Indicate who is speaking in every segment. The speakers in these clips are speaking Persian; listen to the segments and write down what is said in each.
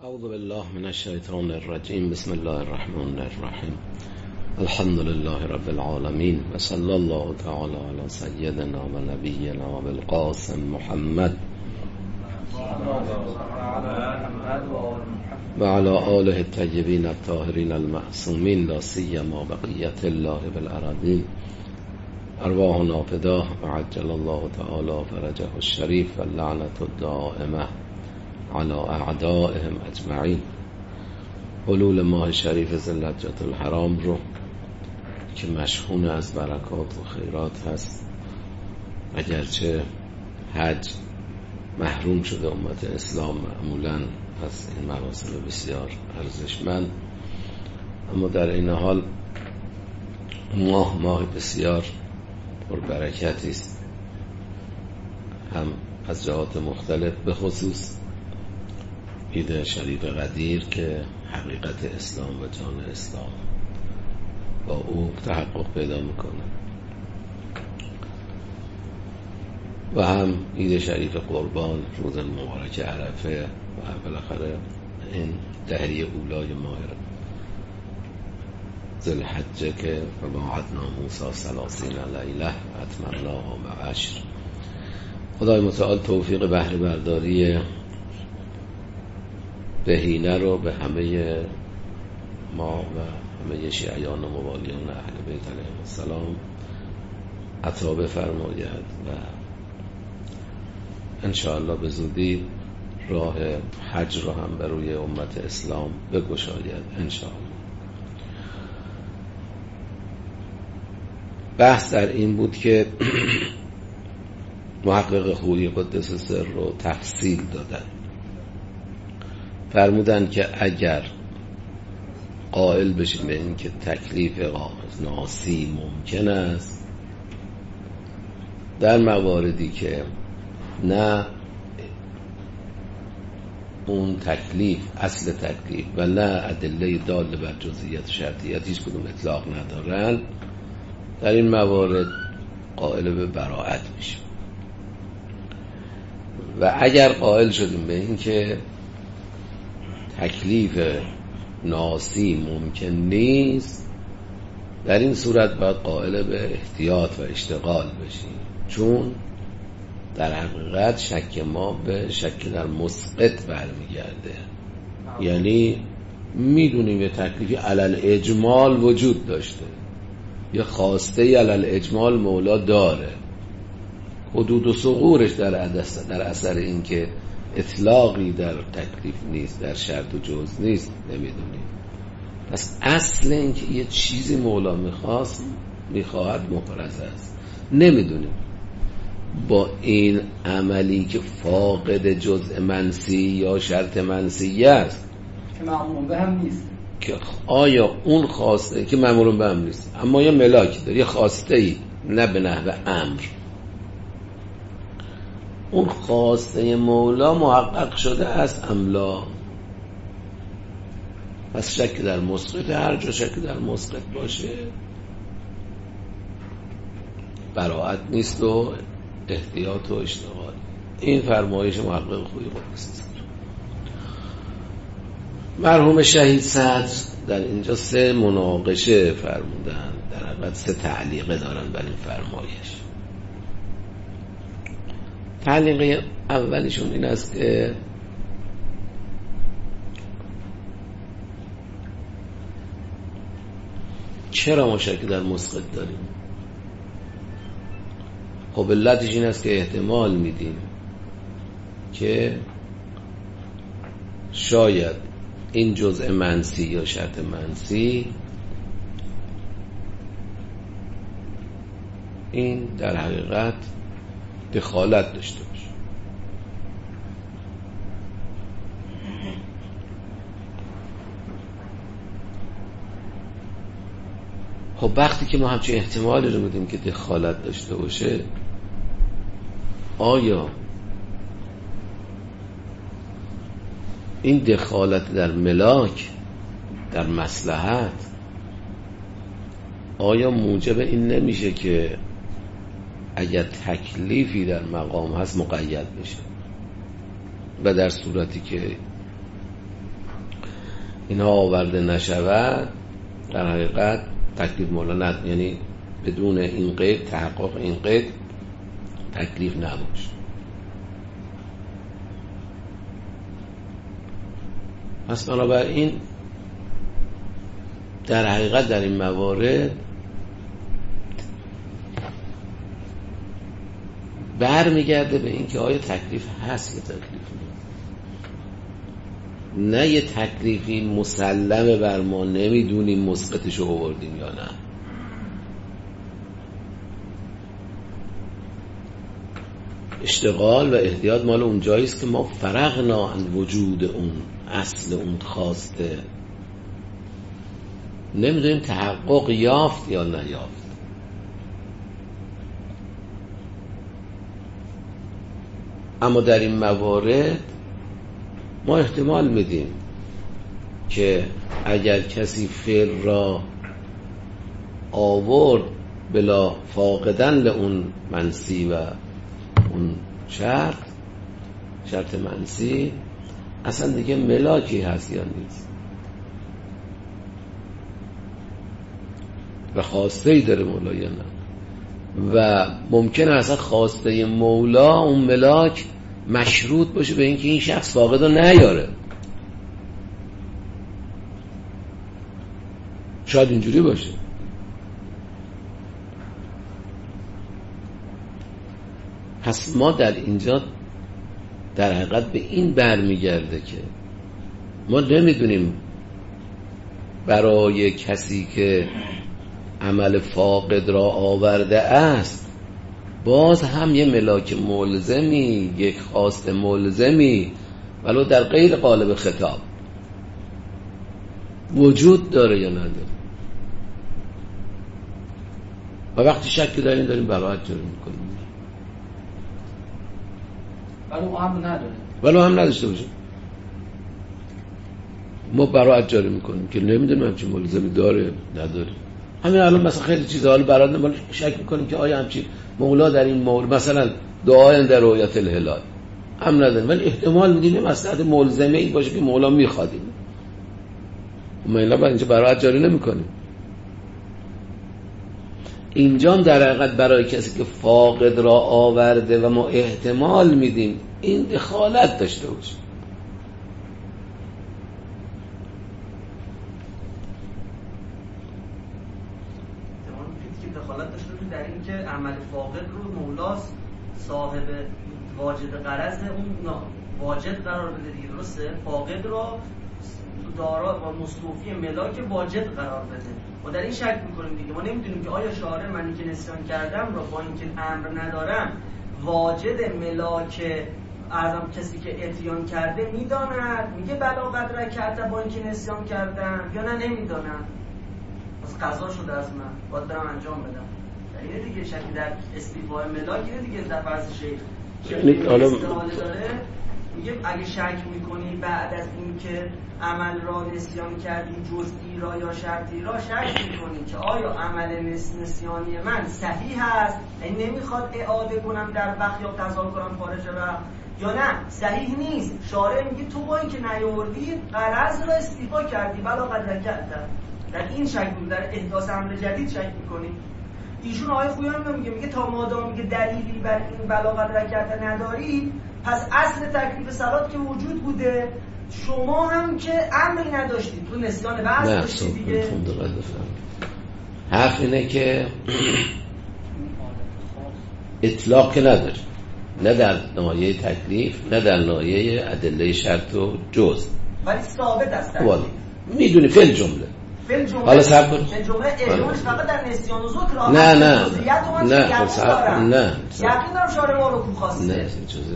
Speaker 1: اعوذ بالله من الشیطان الرجیم. بسم الله الرحمن الرحیم. الحمد لله رب العالمین و صلی الله تعالی علی سیدنا و نبینا و بالقاسم محمد و علی آله الطیبین الطاهرین المعصومین لا سیما بقیة الله بالارضین. ارواحنا فداه و عجل الله تعالی فرجه الشریف و اللعنة الدائمه على اعدائهم اجمعین. حلول ماه شریف ذوالحجة الحرام رو که مشحون از برکات و خیرات هست، اگرچه حج محروم شده امت اسلام معمولا از این مراسم بسیار ارزشمند، اما در این حال ماه بسیار پربرکتی است، هم از جهات مختلف، به خصوص عید شریف قدیر که حقیقت اسلام و جان اسلام با او تحقق پیدا میکنه، و هم عید شریف قربان، روز مبارک عرفه و بالاخره این دهری اولای ماه ذوالحجه که وواعدنا موسی 30 لیله اتممناها بعشر. خدای متعال توفیق بهره برداری بهینه رو به همه ما و همه شیعیان و موالیان اهل بیت علیهم السلام عطا بفرماید و انشاءالله به زودی راه حج رو هم بر روی امت اسلام بگشاید انشاءالله. بحث در این بود که محقق خویی قدس سر رو تفصیل دادن، فرمودن که اگر قائل بشیم به این که تکلیف ناسی ممکن است در مواردی که نه اون تکلیف اصل تکلیف و نه ادله داله بر جزئیات شرطیت هیچ کدوم اطلاق ندارن، در این موارد قائل به براءت میشیم. و اگر قائل شدیم به این که تکلیف ناسی ممکن نیست، در این صورت باید قائل به احتیاط و اشتغال بشیم، چون در حقیقت شک ما به شک در مسقط برمیگرده. یعنی میدونیم یه تکلیفی علل اجمال وجود داشته، یه خواسته علل اجمال مولا داره، حدود و ثغورش در اثر این که اطلاقی در تکلیف نیست، در شرط و جز نیست، نمیدونیم. پس اصل این که یه چیزی مولا میخواهد محرز است، نمیدونیم. با این عملی که فاقد جزء منسی یا شرط منسی است
Speaker 2: که معمول به هم نیست،
Speaker 1: که آیا اون خواسته که معمول به هم نیست اما یه ملاکی داره، یه خواسته ای نه به نحو امر، اون خواسته مولا محقق شده است املا، پس شک در مسقط، هر جا شک در مسقط باشه براءت نیست و احتیاط و اشتغال. این فرمایش محقق خوی قدس. مرحوم شهید صدر در اینجا 3 مناقشه فرمودن، در حقیقت 3 تعلیقه دارن بر این فرمایش. تعلیق اولیشون این است که چرا ما شک در مسقط داریم؟ خب علتش این است که احتمال میدیم که شاید این جزء منسی یا شرط منسی این در حقیقت دخالت داشته باشه. خب وقتی که ما همچین احتمالی رو میدیم که دخالت داشته باشه، آیا این دخالت در ملاک، در مصلحت، آیا موجب این نمیشه که اگر تکلیفی در مقام هست مقید بشه؟ و در صورتی که اینها آورده نشود، در حقیقت تکلیف مولا یعنی بدون این قید، تحقق این قید، تکلیف نباشه. پس بنابراین در حقیقت در این موارد برمیگرده به این که آیا تکلیف هست یا تکلیف نه یه تکلیفی مسلمه بر ما نمیدونیم مسقطشو آوردیم یا نه. اشتغال و احتیاط مال اون جاییست که ما فرغنا عن وجود اون اصل اون خواسته، نمیدونیم تحقق یافت یا نیافت. اما در این موارد ما احتمال میدیم که اگر کسی فعل را آورد بلا فاقدن لأون منسی و اون شرط منسی، اصلا دیگه ملاکی هست یا نیست و خواسته ای داره مولا یا نه، و ممکنه اصلا خواسته مولا اون ملاک مشروط باشه به اینکه این شخص فاقد رو نیاره. شاید اینجوری باشه. پس ما در اینجا در حقیقت به این برمیگرده که ما نمیدونیم برای کسی که عمل فاقد را آورده است باز هم یه ملاک ملزمی، یک خواست ملزمی ولو در غیر قالب خطاب وجود داره یا نداره. و وقتی شکی داریم براحت جاری میکنیم ولو هم نداشته باشه، ما براحت جاری میکنیم که نمیدونیم همچین ملزمی داره نداره. همین الان مثلا خیلی چیزا حالا برات ما شک میکنیم که آیا همچین مولا در این مورد مثلا دعای در رؤیت الهلال هم نداره، ولی احتمال میدیم مصلحت ملزمه ای باشه که مولا میخواد اینو، ما اینا اینجا براحت جاری نمیکنیم. اینجا در حقیقت برای کسی که فاقد را آورده و ما احتمال میدیم این دخالت داشته باشه.
Speaker 3: دخالت داشته باشه در این که عمل فاقد رو مولاست صاحب واجد غرض اون واجد قرار بده دیگه، درسته؟ فاقد را دارا و مستوفی ملاک واجد قرار بده. ما در این شک میکنیم دیگه، ما نمیدونیم که آیا شارع منی که نسیان کردم را با اینکه امر ندارم واجد ملاک اعظم کسی که اتیان کرده میداند، میگه بلا قدر کرده با اینکه نسیان کردم، یا نه نمیدانم، پس قضا شده از من باید برم انجام بدم. اینه دیگه شکی در استیفای ملاک، اینه دیگه در فرض شیخ استحاله داره. میگه اگه شک میکنی بعد از این که عمل را نسیان کردی جزئی را یا شرطی را، شک میکنی که آیا عمل نسیانی من صحیح هست، یعنی نمیخواد اعاده کنم در وقت یا قضا کنم خارج وقت، یا نه صحیح نیست. شارع میگه تو با این که نیاوردی غرض را استیفا کردی بلا قدر کردم. در این شک میکنی، در احداث امر جدید شک میکنی. ایشون آقای خویان میگه تا مادام میگه دلیلی بر این بلا قدر کرده نداری، پس اصل تکلیف صلات که وجود بوده، شما هم که امری نداشتید، تو نسیان بحث داشتید دیگه.
Speaker 1: حرف اینه که اطلاق که نداره، نه در ناحیه تکلیف نه در ناحیه ادله شرط و جزء،
Speaker 3: ولی ثابت است.
Speaker 1: میدونی فعل جمله حالا صبر کن.
Speaker 3: جمله اجمالش فقط در نسیان و ذکر
Speaker 1: نه
Speaker 3: یقین دارم شارع ما رو کو خواسته.
Speaker 1: نه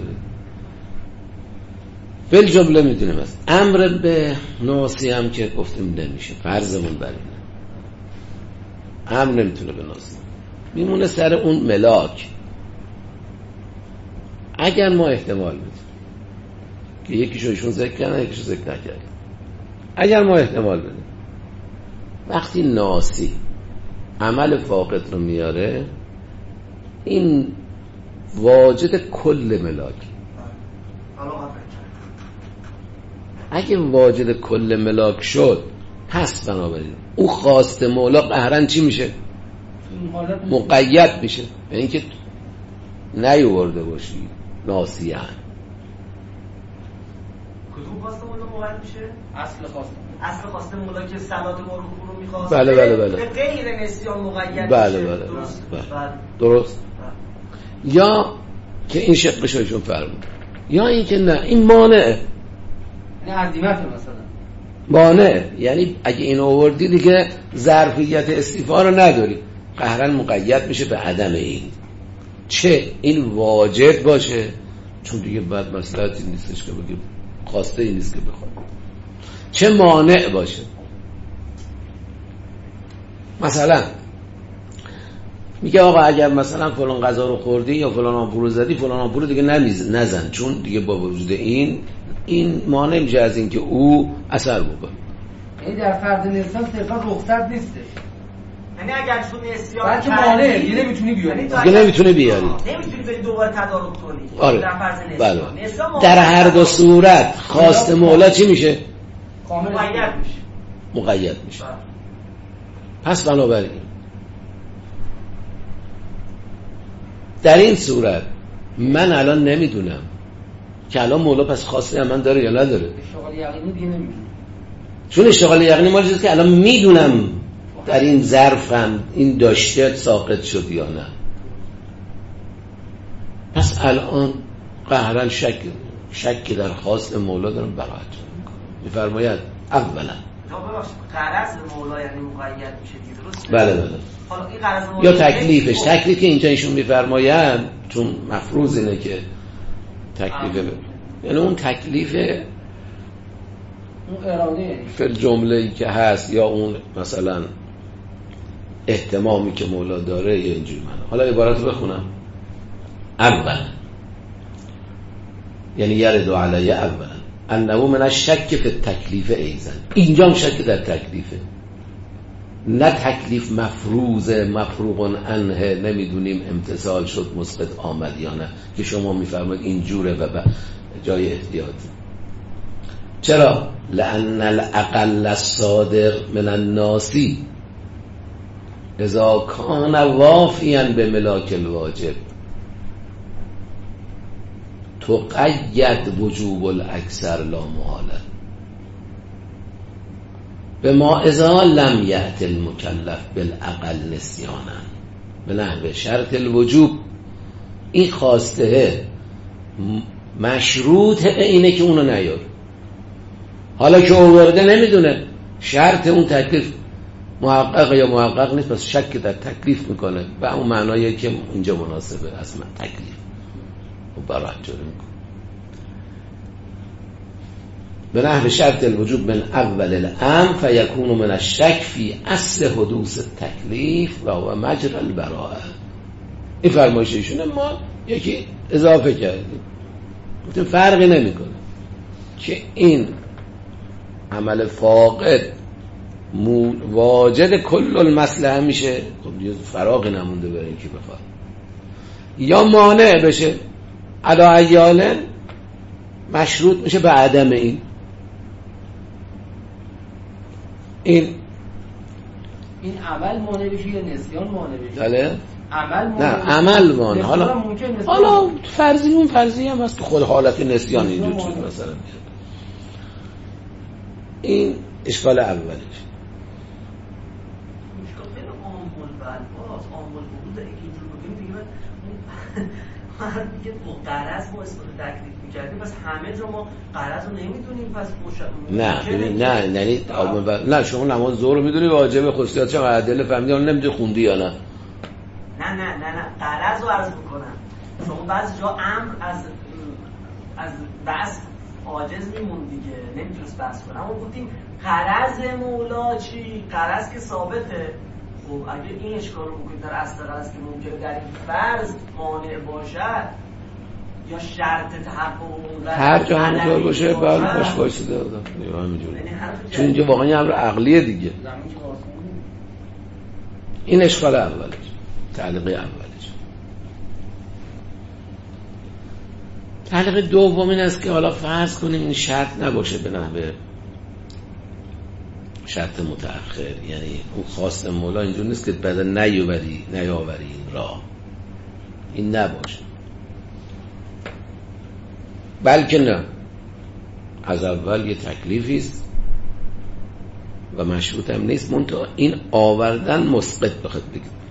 Speaker 1: فعل جمله میدونیم است. امر به ناسی هم که گفتیم نمیشه، فرضمون بر اینه امر نمیتونه به ناسی، میمونه سر اون ملاک. اگر ما احتمال میدیم که یکیشو ایشون ذکر کردن یکیشو ذکر نکردن، اگر ما احتمال بدیم وقتی ناسی عمل فاقد رو میاره این واجد کل ملاک، اگه واجد کل ملاک شد پس بنابراین او خواست مولا قهرن چی میشه؟ مقید میشه. یعنی که نیورده باشی ناسیه.
Speaker 3: کدوم خواست مولا مقید میشه؟ اصل خواست مولا که صلات مرکوب رو میخواست.
Speaker 1: بله.
Speaker 3: به غیر نسیان مقید
Speaker 1: بله.
Speaker 3: میشه.
Speaker 1: درست. یا که این شقش هایشون فرمود، یا این که نه این مانعه،
Speaker 2: این عظیمت مثلا
Speaker 1: مانع، یعنی اگه این آوردی دیگه ظرفیت استیفا رو نداری، قهرن مقید میشه به عدم این. چه این واجد باشه، چون دیگه بعد مصلحتی نیستش که بگیم خواسته این نیست که بخواد، چه مانع باشه. مثلا میگه آقا اگر مثلا فلان غذا رو خوردی یا فلان آمپول رو زدی، فلان آمپول رو دیگه نزن، چون دیگه با وجود این مانع میشه از این که او اثر بکنه.
Speaker 2: یعنی در فرض نسیان صرفا رخصت نیستش،
Speaker 3: یعنی اگر تو نسیان
Speaker 2: بلکه مانع دیگه نمیتونی بیاری،
Speaker 1: نمیتونی
Speaker 3: بری دوباره تدارک کنی.
Speaker 1: آره.
Speaker 3: در فرض نسیان
Speaker 1: در هر دو صورت خواست مولا چی میشه؟ مقید میشه. پس بنابراین در این صورت من الان نمیدونم که الان مولا پس خواسته من داره یا نداره.
Speaker 2: اشتغال یقینی دیگه نمیدونم،
Speaker 1: چون اشتغال یقینی ما چیزی که الان میدونم در این ظرفم این داشته ساقط شد یا نه. پس الان قهرن شک در خواست مولا دارم براحت میفرماید اولا
Speaker 3: غرض مولا یعنی مقید میشه دیگه، درسته؟
Speaker 1: بله.
Speaker 3: حالا این غرض مولا
Speaker 1: یا تکلیف که اینجا ایشون میفرماید، چون مفروض اینه که تکلیف یعنی اون تکلیف
Speaker 2: اون اراده
Speaker 1: فل جمله‌ای که هست یا اون مثلا اهتمامی که مولا داره یا اینجوری. من حالا عبارت رو بخونم. اولا یعنی یردو علیه اولا انه من الشک فی التکلیف ایضا، اینجا هم شک در تکلیفه، نه تکلیف مفروضه مفروغ عنه نمیدونیم امتثال شد مسقط آمد یا نه، که شما میفرمایید اینجوره و جای احتیاط. چرا؟ لأن الاقل الصادر من الناسی اذا کان وافیا به ملاک الواجب تقید وجوب الاکثر لا محاله به ما اذا لم یأت المکلف بالاقل نسیانا به نحو شرط الوجوب. این خواسته مشروط به اینه که اونو نیار، حالا که آورده نمیدونه شرط اون تکلیف محقق یا محقق نیست، پس شک در تکلیف میکنه و اون معنایی که اینجا مناسبه از تکلیف و برای جوری میکنه. به نحو شرط الوجوب من اول الامر فیکون من الشک فی اصل حدوث التکلیف و هو مجرى البراءه. این فرمایش ایشونه، ما یکی اضافه کردیم، گفتیم فرقی نمیکنه که این عمل فاقد واجد کل المصلحه میشه، خب دیگه فراغی نمونده برای اینکه بخواد، یا مانع بشه علی ایال مشروط میشه به عدم این
Speaker 2: عمل مانع بشه یا نسیان مانع بشه.
Speaker 1: بله
Speaker 2: نه
Speaker 1: عمل مانع. حالا فرضی هم هست تو خود حالت نسیان اینجور شد مثلا. این اشکال اولش.
Speaker 3: دیگه قرض ما اسم تکلیف می‌کردیم، پس همه جا ما قرض رو نمی‌دونیم، پس
Speaker 1: نه شما نماز ظهر رو می‌دونی واجب خصوصیاتش هم عدل فهمیدی، اون نمی‌دونی خوندی یا نه.
Speaker 3: نه قرض رو عرض می‌کنم. شما بعضی جا امر از بس عاجز میمون دیگه، نمی‌تونست بس کنه. اما گفتیم قرض مولا چی؟ قرض که ثابته. خب اگه این اشکال رو بکنید در اصل قرض که ممکنه در این فرض مانع باشد یا شرط تحقق اون
Speaker 1: هر جا همینطور باشه باید باش بایسته دادم همینجوری، چون اینجا واقعا یه امر عقلیه دیگه. این اشکال اولش، تعلیقی اولش. تعلیق دوم این است که حالا فرض کنیم این شرط نباشه به نحوه شرط متأخر، یعنی اون خواست مولا اینجور نیست که بعد نیاوری این راه، این نباشه، بلکه نه، از اول یه تکلیفی است و مشروط هم نیست، منتها این آوردن مسقط بخواد بگید.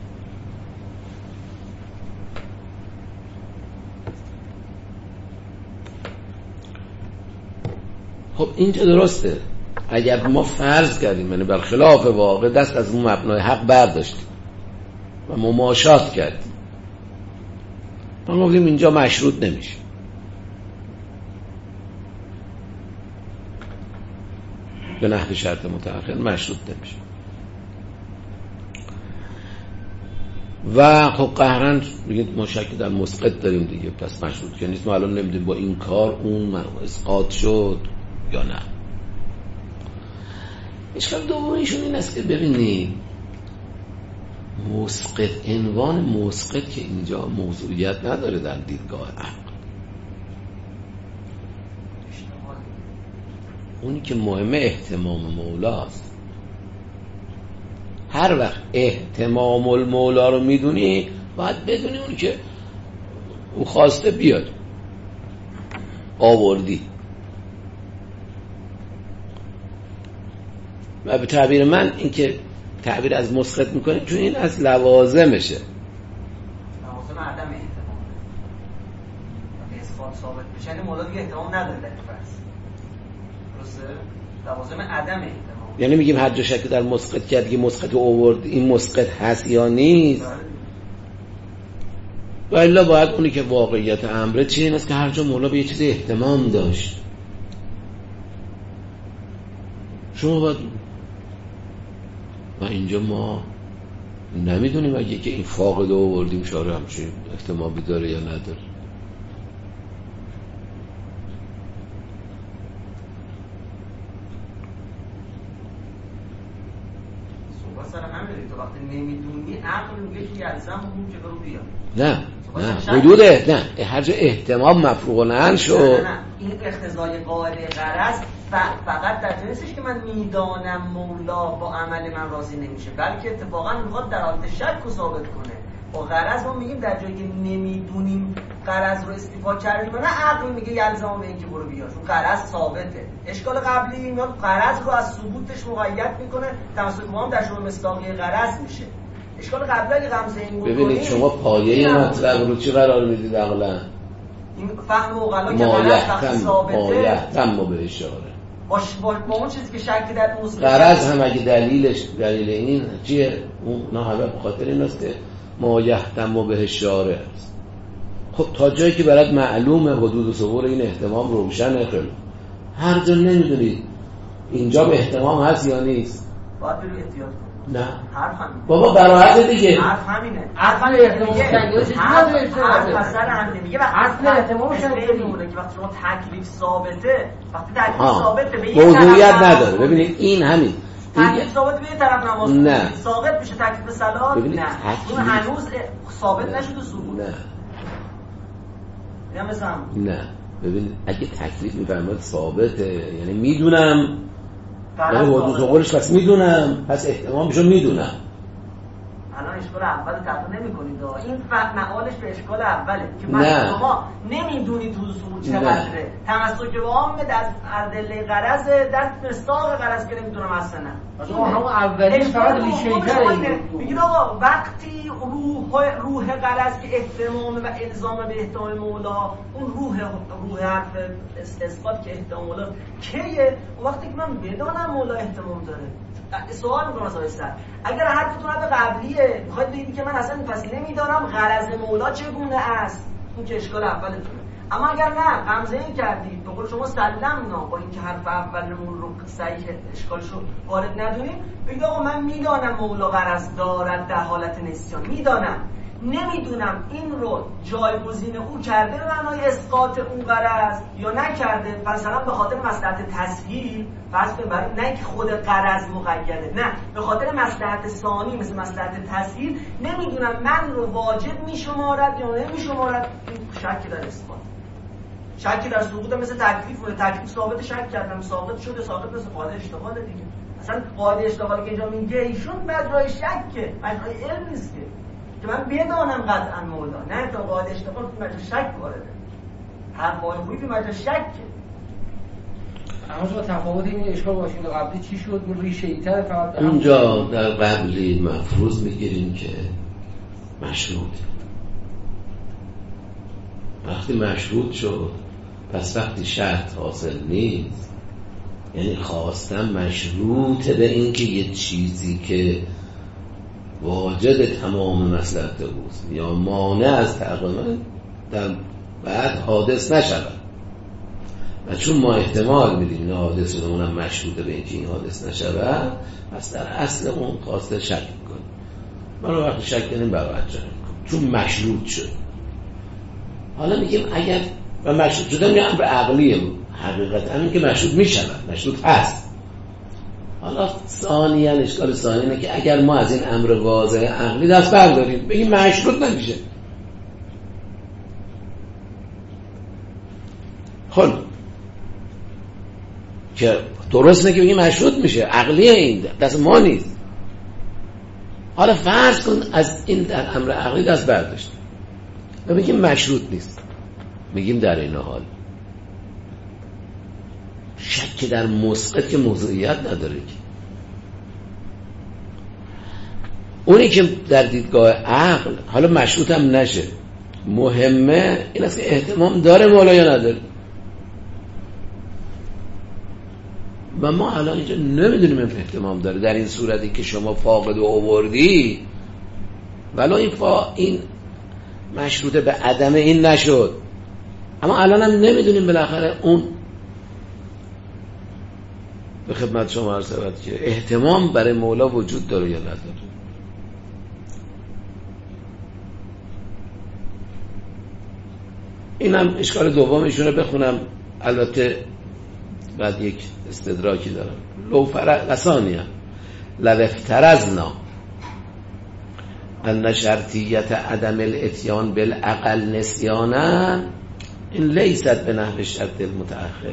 Speaker 1: خب اینجا درسته، اگر ما فرض کردیم یعنی برخلاف واقع دست از اون مبنای حق برداشتیم و مماشات کردیم، ما گفتیم اینجا مشروط نمیشه، به نحو شرط متأخر مشروط نمیشه و خب قهرن بگید ما شکی در مسقط داریم دیگه، پس مشروط که نیست، ما الان نمیدونیم با این کار اون اسقاط شد یا نه. اشکال دومیشون این است که ببینید مسقط، عنوان مسقط که اینجا موضوعیت نداره در دیدگاه عقل، اونی که مهمه اهتمام مولاست. هر وقت اهتمام المولا رو میدونی باید بدونی اونی که او خواسته بیاد آوردی. و به تعبیر من این که تعبیر از مسقط میکنیم چون این از لوازمشه،
Speaker 3: لوازم عدم اهتمام به اثبات ثابت بشه، یعنی مولا دیگه اهتمام نداره در این فرض، درسته؟ لوازم عدم اهتمام،
Speaker 1: یعنی میگیم هر جا شک در مسقط کرد که مسقط آورد، این مسقط هست یا نیست، و الا باید اونی که واقعیت امره چیه این است که هر جا مولا به یه چیز اهتمام داشت شما باید، و اینجا ما نمیدونیم اگه که این فاقد آوردیم شاره همچین احتمالی داره یا نداره.
Speaker 3: صحبت سر همینه، تو وقتی نمیدونی عقل میگه که یلزم اون که برو بیا،
Speaker 1: نه حدوده، نه هر جا احتمام مفروغ نهن شد.
Speaker 3: نه این اقتضای قاعده غرض فقط در جنسش که من میدانم مولا با عمل من راضی نمیشه، بلکه اتفاقا میخواد در حالت شک رو ثابت کنه. با غرض ما میگیم در جایی که نمیدونیم غرض رو استیفا کردیم، نه عقل میگه یلزم به اینکه برو بیا، چون غرض ثابته. اشکال قبلی میاد غرض رو از ثبوتش مقید میکنه، تمسک ما هم در شما مصداقی غرض میشه. اشکال قبلی اگه غمزه این بکنید،
Speaker 1: ببینید شما پایه مطلب رو چی قرار میدید عقلا؟
Speaker 3: این فهم اوغلا که غرض وقتی ثابته
Speaker 1: مایحتم به اشاره
Speaker 3: با اون چیزی که شک در اون
Speaker 1: غرض هم اگه دلیل این چیه؟ اون نه همه بخاطر این است که مایحتم به اشاره است. خب تا جایی که برات معلومه حدود و ثبور این احتمام روشنه، خیلی هر جا نمیدونید اینجا به احتمام هست یا نیست،
Speaker 3: باید بریم احتیاط کنیم.
Speaker 1: نه
Speaker 3: حرف همینه
Speaker 1: بابا براحت دیگه،
Speaker 3: حرف همینه،
Speaker 2: حرف احتمام
Speaker 3: حرف سر همینه میگه وقتی احتمام شده که وقتی شما تکلیف ثابته، وقتی تکلیف ثابته به این
Speaker 1: موضوعیت نداره. ببینید این همین
Speaker 3: تکلیف ثابت به یه طرف نماز
Speaker 1: نه
Speaker 3: ثابت میشه، تکلیف صلات نه، اون هنوز ثابت نشده ثبوت
Speaker 1: نه. ببینید اگه تکلیف میفرماید ثابته یعنی میدونم، یعنی حدود و قولش پس میدونم، پس احتمامشو میدونم.
Speaker 3: الان اشکال اول تقریبا نمی‌کنید، این معالش به اشکال اوله که مثلا شما نمیدونید حدود ثبوت چقدره، تمسک به عام در ادله غرض در مصداق غرض که نمیدونم اصلا
Speaker 2: شما هم اولی فقط ریشه‌ای
Speaker 3: میگید آقا وقتی روح غرض که احتمام و الزام به احتمام مولا، اون روح حرف اثبات که احتمام مولا کیه؟ وقتی که من بدانم مولا احتمام داره. سوال میکنم از آیستر، اگر حرفتون به قبلیه میخواید بگید که من اصلا پس نمیدانم غرض مولا چگونه است، اون که اشکال اولتونه. اما اگر نه غمزه این کردید به قول شما سلمنا با اینکه حرف اولمون رو صحیح اشکالشو وارد ندونیم، بگید آقا من میدانم مولا غرض دارد در حالت نسیان، میدانم، نمیدونم این رو جایگزین او کرده به معنای اسقاط اون غرض یا نکرده، مثلا به خاطر مصلحت تسهیل، فرض کنید برای نه که خود غرض مقیده، نه به خاطر مصلحت ثانی مثل مصلحت تسهیل، نمیدونم من رو واجب میشمارد یا نمیشمارد، این شک در اسقاط. شکی در سقوط مثل تکلیف و تکلیف ثابت شک کردم ثابت شده ثابت مثل قاعده اشتغال دیگه. اصلا قاعده اشتغالی که اینجا میگه ایشون مجرای شکه، مجرای علم نیست که من بدانم قطعا مولا، نه تا قاعده اشتغال تو مجرای شک وارده. حرفای خوبی به مجرای شکه.
Speaker 2: اما با تفاوت این اشکال باشید قبلی چی شد؟ اون ریشه‌ای تر فقط
Speaker 1: اونجا در قبلی مفروض میگیریم که مشروط، وقتی مشروط شد پس وقتی شرط حاصل نیست، یعنی خواستم مشروط به این که یه چیزی که واجد تمام مصلحت اوست یا مانع از تقاضا در بعد حادث نشود، و چون ما احتمال میدیم این حادث رو اونم مشروطه به اینکه این حادث نشود، پس در اصل اون خواسته شک میکنیم. ما رو وقتی شک کنیم برای جا میکنیم چون مشروط شد. حالا میگیم اگر و مشروط شده میگه امر عقلیه، حقیقتا این که مشروط میشود، مشروط هست. حالا ثانیاً اشکال ثانی اینه که اگر ما از این امر واضح عقلی دست برداریم بگیم مشروط نمیشه، خب که درست نه که بگیم مشروط میشه، عقلیه، این دست ما نیست. حالا فرض کن از این در امر عقلی دست برداشتیم و بگیم مشروط نیست، میگیم در این حال شک در مسقط که موضوعیت نداره که اونی که در دیدگاه عقل حالا مشروط هم نشه، مهمه این است که احتمام داره مولا یا نداره. و ما الان اینجا نمیدونیم احتمام داره در این صورتی که شما فاقد و آوردی، ولی این مشروط به عدم این نشد، اما الان هم نمیدونیم بالاخره اون به خدمت شما عرض شود که احتمام برای مولا وجود داره یا نداره. اینم اشکال دومشونه بخونم، البته بعد یک استدراکی دارم. لو فرقصانیه لو افترضنا ان شرطیت عدم الاتیان بالاقل نسیانا این لیست به نحو شرط المتأخر.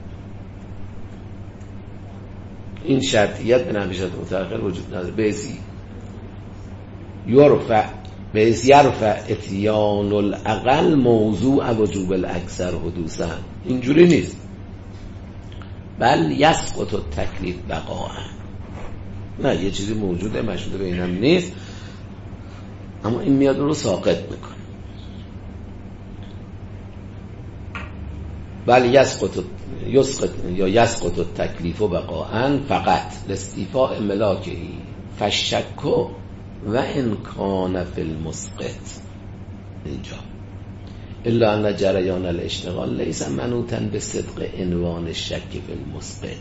Speaker 1: این شرطیت به نحو شرط متأخر وجود نداره. بیز یرفع اتیان الاقل موضوع وجوب الاکثر حدوثا. اینجوری نیست، بل یسقط التکلیف بقاء. نه، یه چیزی موجوده مشهود به اینم نیست، اما این میاد اون رو ساقط میکنه. بل یسقط التکلیف بقاء فقط لاستیفاء ملاکه فالشک و امکان فی المسقط. اینجا الا ان جریان الاشتغال لیس منوطا به صدق عنوان الشک فی المسقط،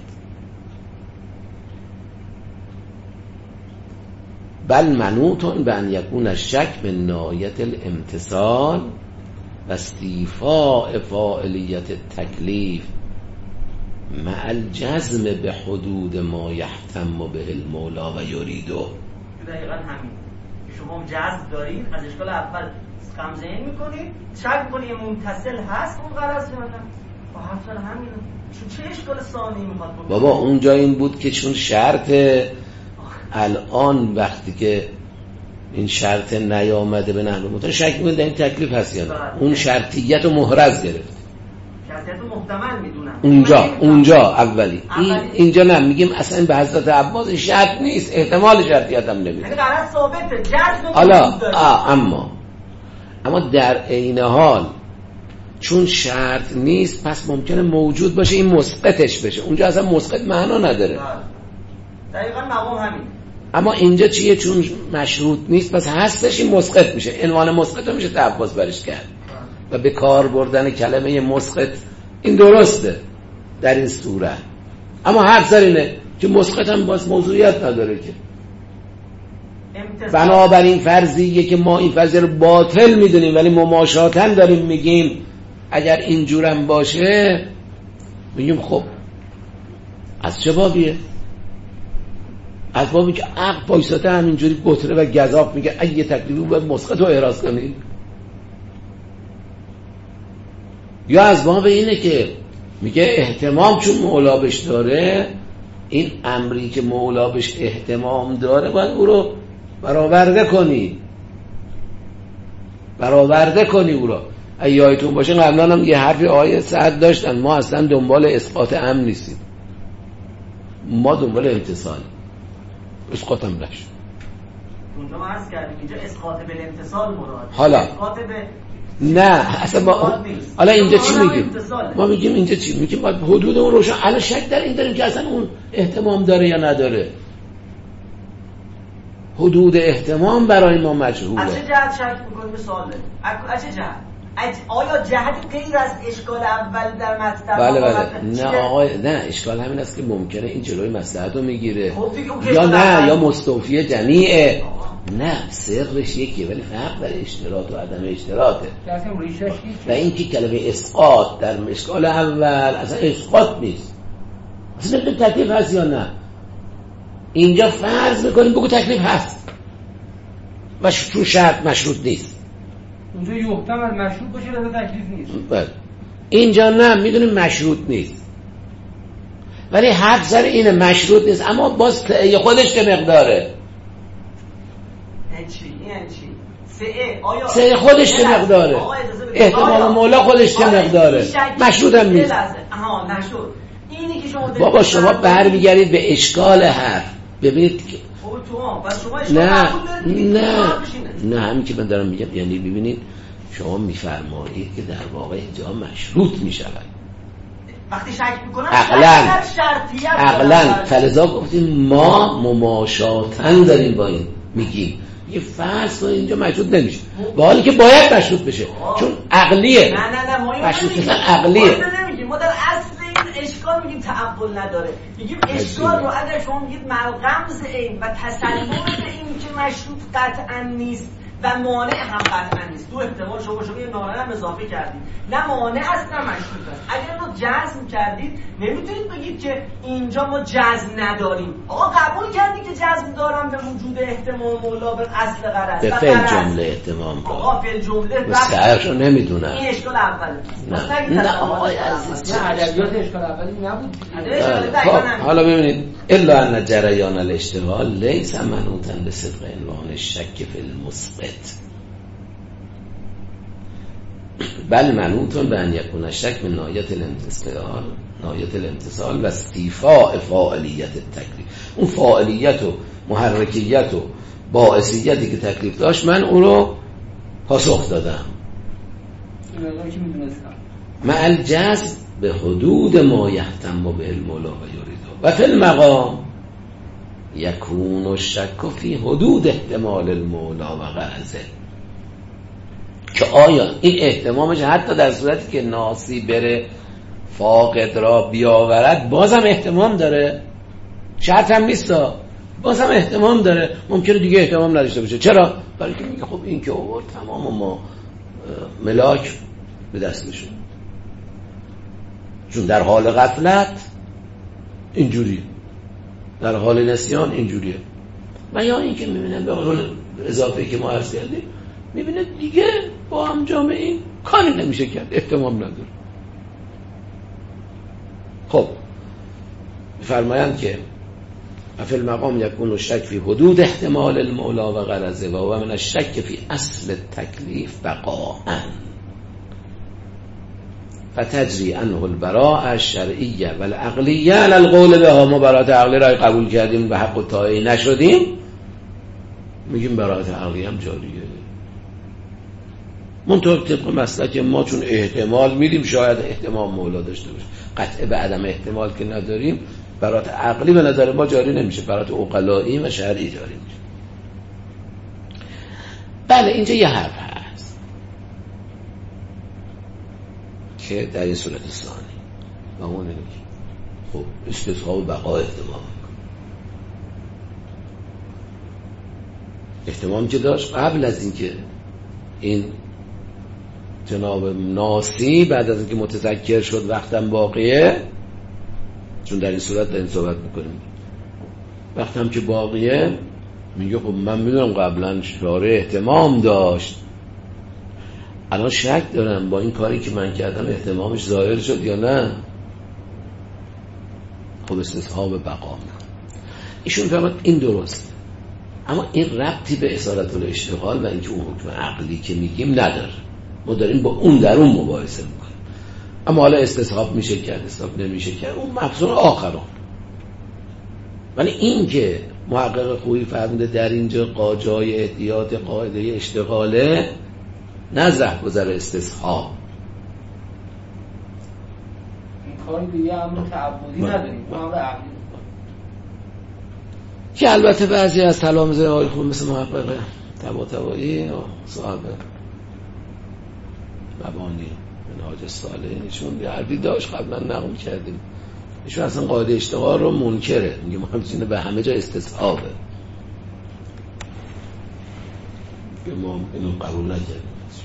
Speaker 1: بل منوط به ان یکون الشک من ناحیت الامتثال و استیفاء فاعلیت التکلیف مع الجزم به حدود ما یحتم به المولا و یریده.
Speaker 3: دقیقا همین شما جذب دارید، از اشکال اول خمزه‌ای میکنید، شک میکنید متصل هست اون غرض یا نه، با حرف همینه. چه اشکال ثانی میخواد بکنید؟
Speaker 1: بابا اونجا این بود که چون شرط الان وقتی که این شرط نیامده به نحو متأخر شک میکنید در این تکلیف هست یا نه، اون شرطیت رو محرز گرفت،
Speaker 3: شرطیت رو محتمل میدونم
Speaker 1: اونجا اولی. اینجا نه، میگیم اصلا به حضرت عباس شرط نیست، احتمال شرطیت هم نمیده،
Speaker 3: یعنی غرض ثابته، جذب
Speaker 1: حالا اما در عین حال چون شرط نیست پس ممکنه موجود باشه این مسقطش بشه. اونجا اصلا مسقط معنا نداره،
Speaker 3: دقیقاً مقام همین.
Speaker 1: اما اینجا چیه؟ چون مشروط نیست پس هستش، این مسقط میشه. عنوان مسقط رو میشه تعباس برش کرد و به کار بردن کلمه مسقط این درسته در این صورت. اما حرف سر اینه که مسقط هم باز موضوعیت نداره که بنابراین فرضیه که ما این فرضیه رو باطل میدونیم ولی مماشاتن داریم میگیم اگر اینجورم باشه میگیم خب از چه بابیه؟ از بابی که عقل پایساته همینجوری گتره و گزاف میگه اگه تکلیفی باید مسقط رو احراز کنی. یا از باب اینه که میگه اهتمام چون مولا بهش داره، این امری که مولا بهش اهتمام داره باید او رو برآورده کنی او رو. اگه یادتون باشه قبلا هم یه حرفی آیه سعد داشتن، ما اصلا دنبال اسقاط امر نیستیم، ما دنبال امتصال. اسقاط هم نشد.
Speaker 3: اونجا ما عرض کردیم اینجا اسقاط به امتصال مراد،
Speaker 1: حالا
Speaker 3: اسقاط به
Speaker 1: نه اصلا حالا اینجا چی میگیم؟ ما میگیم اینجا چی میگیم؟ باید حدود اون روشن. الان شک در این داریم که اصلا اون اهتمام داره یا نداره. حدود اهتمام برای ما مجهوله.
Speaker 3: از چه جهت شک میکنیم؟ سوال داریم. از چه جهت؟ آیا جهت غیر از اشکال اول در مطلب؟
Speaker 1: بله نه آقای، نه اشکال همین است که ممکنه این جلوی مصلحت رو میگیره یا نه یا مستوفی جمیعه. نه سرش یکیه ولی فرق در اشتراط و عدم اشتراطه. و این که کلمه اسقاط در اشکال اول اصلا اسقاط نیست، اصلا نمیدونم تکلیف هست یا نه. اینجا فرض میکنیم بگو تکلیف هست و چون شرط مشروط نیست.
Speaker 2: اونجا یحتمل مشروط باشه ولی تکلیف نیست.
Speaker 1: بله اینجا نه میدونیم مشروط نیست ولی حرف سر اینه مشروط نیست، اما باز خودش چه مقداره؟ سه خودش چه مقداره؟ احتمال مولا خودش چه مقداره؟ مشروط هم نیست. بابا شما برمیگردید به اشکال حرف، ببینید که نه همین که من دارم میگم، یعنی ببینید شما میفرمایید که در واقع اینجا مشروط میشود
Speaker 3: وقتی شک میکنم
Speaker 1: عقلاً فلذا گفتیم ما مماشاتن داریم با این میگیم یه فرض اینجا مشروط نمیشه با حالی که باید مشروط بشه چون عقلیه.
Speaker 3: نه ما
Speaker 1: مشروط کردن عقلیه.
Speaker 3: ما در اصل این اشکال میگیم تعقل نداره، میگیم اشکال رو اگر شما میگید ملغمز این و تسلم به این که مشروط قطعا نیست و مانع هم قطعا نیست، دو احتمال شما یه مانع هم اضافه کردید، نه مانع است نه مشروط است. اگر رو جزم کردید نمیتونید بگید که اینجا ما جزم نداریم. آقا قبول کردید که جزم دارم به وجود احتمال مولا به اصل غرض
Speaker 1: به فعل جمله احتمام دارم.
Speaker 3: آقا فعل جمله
Speaker 1: مستعرشو نمیدونم.
Speaker 3: این اشکال اوله.
Speaker 1: نه آقای عزیز
Speaker 2: نه ادبیات اشکال اولی نبود.
Speaker 1: حالا ببینید الا ان جریان الاشتغال لیس منوطا به صدق عنوان شک فی المثبت بل منوطا به ان یکون شک من ناحیه الامتصال و استیفاء فاعلیت التکلیف. اون فاعلیت و محرکیت و باعثیتی که تکلیف داشت من اون رو پاسخ دادم. مع الجزم به حدود ما یهتم به المولا و یریده و فی المقام یکون الشک فی حدود احتمال المولا و غرضه. که آیا این احتمامش حتی در صورتی که ناسی بره فاقد را بیاورد بازم احتمام داره، شرط هم نیست، بازم احتمام داره. ممکنه دیگه احتمام نداشته باشه. چرا؟ برای که میگه خب این که آورد تمام ما ملاک به دستشون، چون در حال غفلت اینجوری، در حال نسیان اینجوریه. و یا این که میبینه به قول اضافه که ما عرض کردیم میبینه دیگه با هم جامعه این کاری نمیشه کرد، احتمام نداره. خب فرمایند که فی المقام یکون الشک فی حدود احتمال المولا و غرضه و هو من الشک فی اصل التکلیف بقاء فتجری عنه البراءة الشرعیه و العقلیه علی القول بها. ما براءت عقلی را قبول کردیم و حق و طاعه نشدیم، میگیم براءت عقلی هم جاریه. منطور طبق مسلک ما چون احتمال میدیم شاید احتمال مولا داشته باشه، قطع به عدم احتمال که نداریم، براءت عقلی به نظر ما جاری نمیشه، براءت عقلایی و شرعی جاری میشه. بله اینجا یه حرف هست که در این صورت ثانی و اون اینه خب استثناء و بقا احتمام احتمام که داشت قبل از اینکه این جناب ناسی بعد از اینکه متذکر شد وقتم باقیه، چون در این صورت داریم صحبت میکنیم، وقتم که باقیه میگه خب من میدونم قبلا شارع احتمام داشت، الان شک دارم با این کاری که من کردم اهتمامش ظاهر شد یا نه. خب استصحاب بقا ایشون فرمود این درست، اما این ربطی به اصالت الاشتغال و اینکه اون حکم عقلی که میگیم نداره. ما داریم با اون در اون مباحثه میکنیم. اما حالا استصحاب میشه کرد، استصحاب نمیشه کرد، اون مبحث آخرون. ولی این که محقق خویی فرموده در اینجا جای احتیاط قاعده اشتغاله، نه گذر استصحاب.
Speaker 2: این کاری به یه امر تعبدی نداریم، ما امر عقلی
Speaker 1: که البته بعضی از تلامذه آقای خوب مثل محقق طباطبایی صاحب مبانی منهاج الصالحین ایشون یه حرفی داشت قبلا نقل کردیم، ایشون اصلا قاعده اشتغال رو منکره، میگه ما همچنین به همه جا استصحابه که ما اینو قبول نکردیم.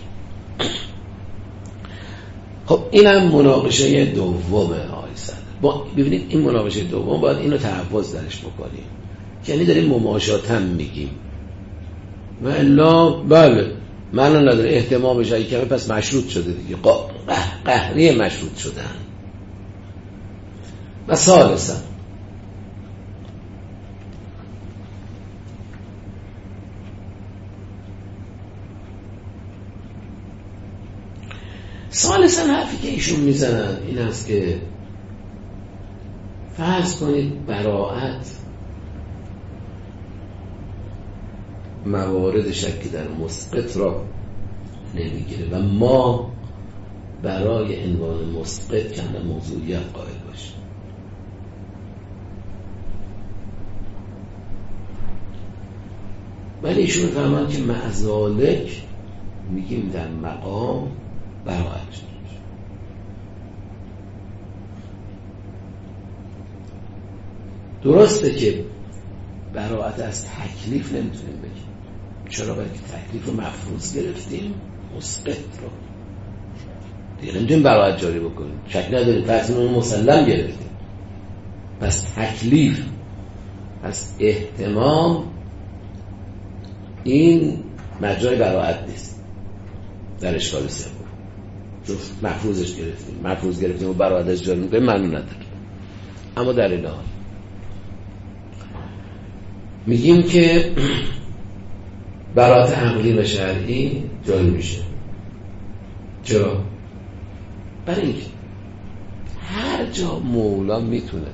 Speaker 1: خب اینم مناقشه دومه آقای صدر. ببینید این مناقشه دوم باید اینو تحفظ درش بکنیم، یعنی داریم مماشاتن میگیم و الا بله معنا نداره احتمامش اگه کمه پس مشروط شده دیگه، قهری مشروط شدن. و ثالثا حرفی که ایشون میزنن این است که فرض کنید براءت موارد شکی در مسقط را نمیگیره و ما برای عنوان مسقط کنده موضوعیت قائل باشیم. ولی ایشون فرمان که معذالک میگیم در مقام براءت شد. درسته که براءت از تکلیف نمیتونیم بگیم. چرا؟ باید که تکلیف رو مفروض گرفتیم، مسقط رو دیگه نمیتونیم براءت جاری بکنیم. شک نداریم فرض اون مسلم گرفتیم، پس تکلیف، پس احتمام این مجرای براءت نیست در اشکال سوم. چون مفروض گرفتیم و براءتش جاری میکنیم معنی نداره. اما در این حال میگیم که براءت عقلی و شرعی جاری میشه. چرا؟ برای اینکه هر جا مولا میتونه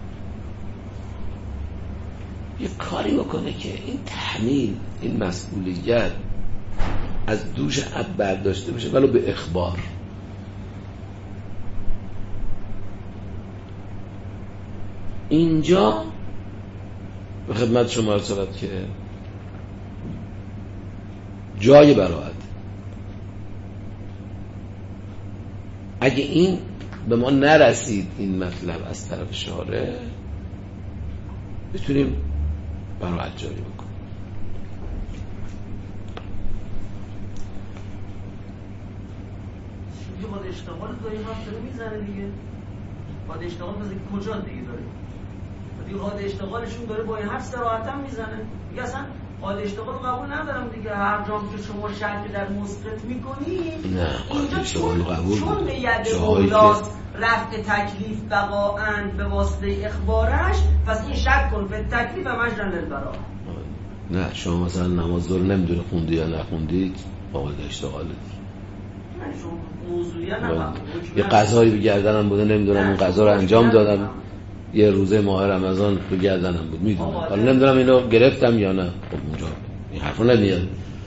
Speaker 1: یه کاری بکنه که این تحمیل، این مسئولیت از دوش اب برداشته بشه ولو به اخبار. اینجا به خدمت شما عرض شود که جای براءت، اگه این به ما نرسید این مطلب از طرف شارع، بتونیم براءت جاری بکنیم.
Speaker 3: یه باید اشتغال داری هم داره میزنه دیگه، باید اشتغال بزنه کجا دیگه داره دیگه، قاعده اشتغالشون داره با این حرف صراحت هم میزنه دیگه. اصلا قاعده اشتغال قبول ندارم دیگه. هر جام که شما شک در مسقط میکنی اینجا چون به ید اولاس رفع تکلیف بقااند به واسطه اخبارش، پس این شک کن به تکلیف و مجرن للبراء.
Speaker 1: نه شما مثلا نماز ظهر نمیدونه خوندی یا نخوندید قاعده اشتغاله. یه قضایی به گردنم بوده نمیدونم اون قضا رو انجام دادم، یه روزه ماه رمضان به گردنم بود میدونم، حالا نمیدونم اینو گرفتم یا نه. خب اونجا این حرفو نمیاد.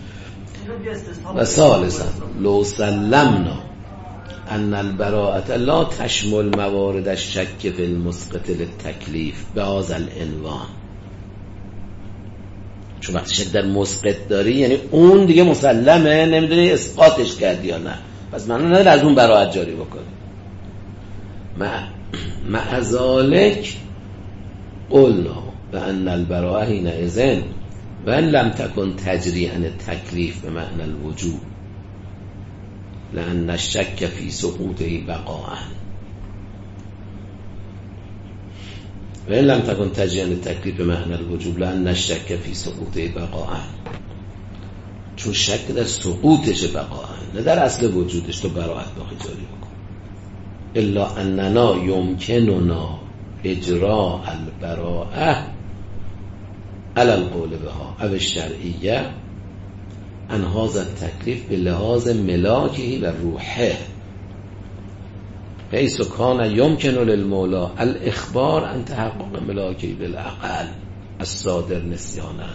Speaker 1: و ثالثا لو سلمنا ان البراءة لا تشمل موارد الشک فی المسقط للتکلیف بهذا العنوان. چون وقتی شک در مسقط داری یعنی اون دیگه مسلمه، نمیدونی اسقاطش کردی یا نه، پس معنی نداره از اون براءت جاری بکنی. مع ذلک قلنا بأن البراءة حینئذ وان لم تكن تجری عن التکلیف به معنی الوجوب لأن الشک فی سقوطه بقاء وان لم تكن تجری عن التکلیف به معنی الوجوب لأن الشک فی سقوطه بقاء. چون شک در سقوطش بقا، نه در اصل وجودش تو براءت باقی جاری بکن. الا اننا یمکننا اجراء البراءه علی القول بها او الشرعیه ان هذا التکلیف به لحاظ ملاکه و روحه حیث کان یمکن للمولا الاخبار ان تحقق ملاکه بالعقل الصادر نسیانا.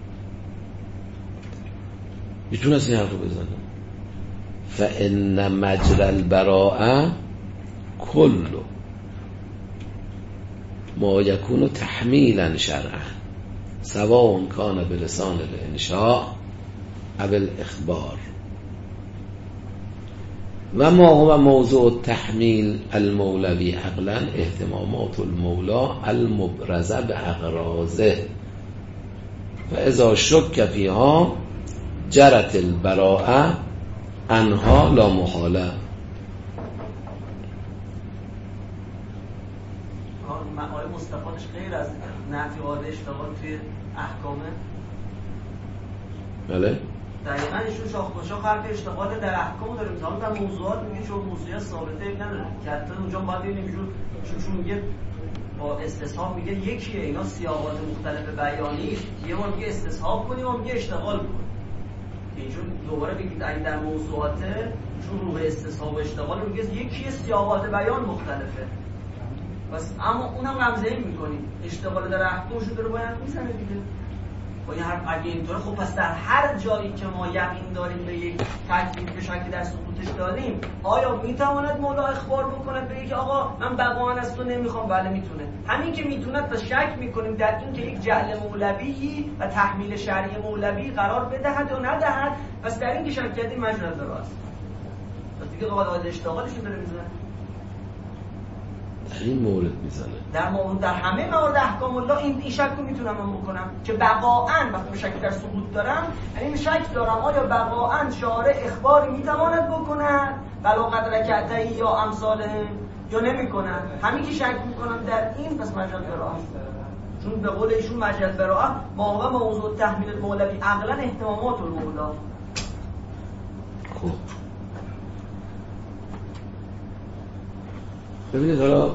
Speaker 1: میتونه از این حرف رو بزنه. فان مجرى البراءه کل ما یکون تحمیلا شرعا سواء کان بلسان الانشاء او الاخبار و ما هو موضوع تحمیل المولوی عقلا اهتمامات المولا المبرزه باغراضه فاذا شک فیها جرت البراءه عنها لا محاله.
Speaker 3: آقای مصطفیش غیر از نفی عاده اشتغال توی احکامه؟
Speaker 1: بله
Speaker 3: دقیقا ایشون شاخ حرف اشتغال در احکام داره مثلا در موضوعات میگه چون موضوعات ثابته نداره که حتی اونجا باید ببینیم چون میگه با استصحاب میگه یکیه اینا سیاقات مختلف بیانی، یه ما میگه استصحاب کنیم و میگه اشتغال کنیم. اینجور دوباره بگید اگه در موضوعاته چون روح استصحاب و اشتغال میگه یکیه سیاقات بیان مختلفه بس، اما اونم رمزی میکنیم اشتغال در احکامشو داره باید میزنه دیگه. با یه حرف اگه اینطوره خب پس در هر جایی که ما یقین داریم به یک تکلیف به شکلی در سقوطش داریم آیا میتواند مولا اخبار بکند بگه که آقا من بقاً از تو نمیخوام؟ بله میتونه. همین که میتونه تا شک میکنیم در این که یک جعل مولوی و تحمیل شرعی مولوی قرار بدهد و ندهد، پس در این که شک کردیم مجرد دراست پس دیگه قواعد اشتغالشون داره میزنه
Speaker 1: در این مورد میزنه.
Speaker 3: در همه موارد احکام الله این شک رو میتونم من بکنم که بقاً وقتی به شک در سقوط دارم، یعنی شک دارم آیا بقاً شارع اخباری میتواند بکند بلا قدر کعتهی یا امثاله یا نمیکنن. همین که شک میکنم در این پس مجال براءه، چون به قول ایشون مجال براءه ما موضوع تحمیل مولوی عقلا اهتمامات المولا.
Speaker 1: خب ببینید حالا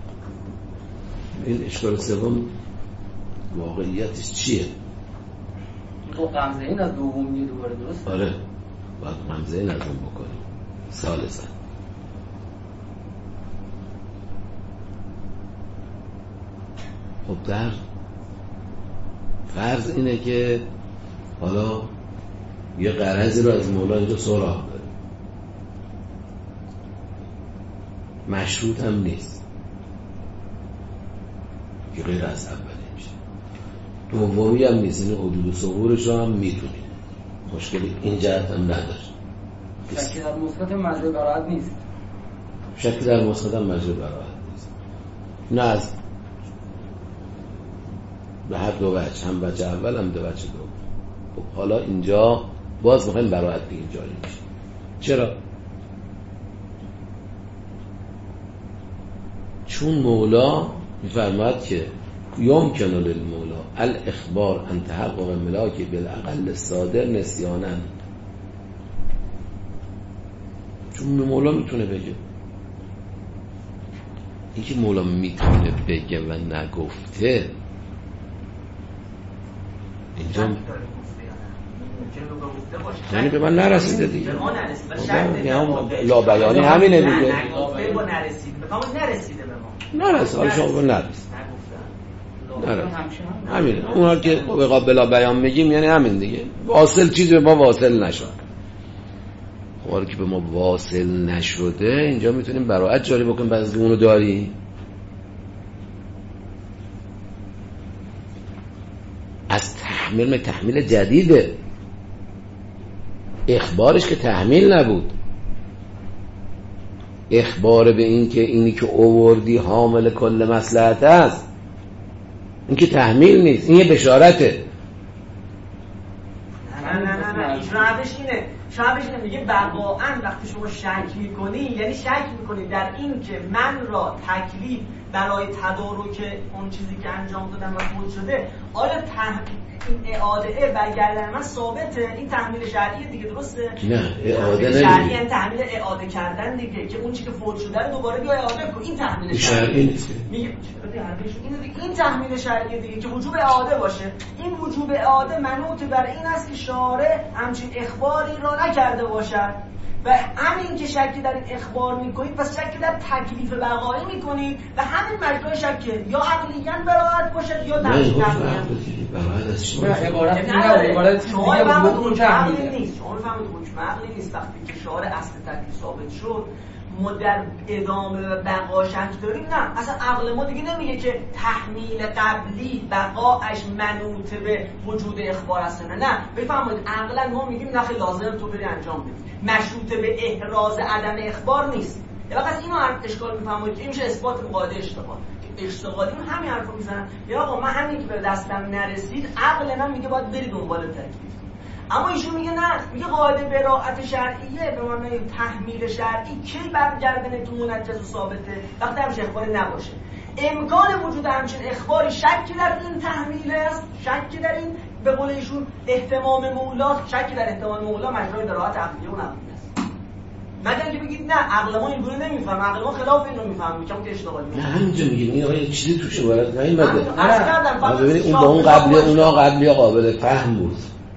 Speaker 1: این اشکال سوم واقعیتش چیه؟
Speaker 2: تو غمزه این از دومی دوباره درست؟
Speaker 1: آره باید غمزه این از اون بکنیم. ثالثا خب در فرض اینه که حالا یه غرضی رو از مولا اینجا سراغ داره، مشروط هم نیست که غیر از اولی میشه، دومی هم نیست، این حدود و ثغورش رو هم میدونیم، مشکلی این جهت هم نداره.
Speaker 2: شکی در مسقط مجرد براءت نیست،
Speaker 1: شکی در مسقط هم مجرد براءت نیست، نه از به هر دو وجه، هم وجه اول هم دو وجه دوم. خب حالا اینجا باز میخوایم براءت به این جاری میشه. چرا؟ چون مولا میفرماد که یمکن للمولا الاخبار ان تحقق ملاک بالاقل صادر نسیانا، چون مولا میتونه بگه. این که مولا میتونه بگه و نگفته اینجا یعنی به من نرسیده دیگه، لا بیانی همینه دیگه، نرسید حالا شما نرسید همینه. اونا که به قابل بیان میگیم یعنی همین دیگه، واصل چیزی به ما واصل نشد. خب که به ما واصل نشده اینجا میتونیم براءت جاری بکنیم بعد از اونو داری. از تحمیل جدیده، اخبارش که تحمیل نبود، اخبار به این که اینی که اووردی حامل کل مصلحت است، این که تحمیل نیست، این یه بشارته.
Speaker 3: نه شعبش اینه میگه بقاً وقتی شما شک میکنی یعنی شک میکنی در این که من را تکلیف برای تدارک اون چیزی که انجام دادم و فوت شده آیا این اعاده برگردن من ثابته، این تحمیل شرعیه دیگه، درسته؟
Speaker 1: نه اعاده
Speaker 3: نمیگه شرعی، یعنی تحمیل اعاده کردن دیگه، که اون چیزی که فوت شده رو دوباره بیا اعاده کن. این تحمیل شرعی نیست. میگه این تحمیل شرعیه دیگه که وجوب اعاده باشه. این وجوب اعاده منوط بر این است که شارع همچین اخباری را نکرده باشد و همین که شکی در این اخبار میکنید پس شکی در تکلیف بقایی میکنید و همین مجرای شکه یا عقلیاً براعت باشد یا نقلیاً
Speaker 2: عبارت
Speaker 3: شما فهمید حکم عقلی نیست. شما فهمید حکم عقلی نیست. وقتی که شارع اصل تکلیف ثابت شد ما در ادامه و بقا شک داریم، نه اصلا عقل ما دیگه نمیگه که تحمیل قبلی بقاش منوط به وجود اخبار است. نه بفهمید عقلا ما میگیم نخی لازم تو بری انجام بدی، مشروط به احراز عدم اخبار نیست. یا وقتی اینو اشکال میفهمید که این میشه اثبات قاعده اشتغال. اشتغالی همین حرفو میزنن یا آقا من همین که به دستم نرسید عقلنا میگه باید بری دنبال تکلیف. اما ایشون میگه نه، میگه قاعده براءت شرعیه به معنای تحمیل شرعی کی برگردنه تو منجز و ثابته وقتی همچین اخباری نباشه. امکان وجود همچین اخباری شکی در این تحمیل است، شکی در این به قول ایشون احتمام مولا، شکی در احتمام مولا مجرای براءت عقلیه و نقلیه است. مگر اینکه بگید نه عقل ما اینجوری نمیفهمه، عقل ما خلاف این رو میفهمه، میگم که اشتغالی
Speaker 1: نه همینجا میگیم این آقا یه چیزی توش وارد نیومده.
Speaker 3: ببینید
Speaker 1: اون با اون قبلی اونا قبلی قابل فهم بود.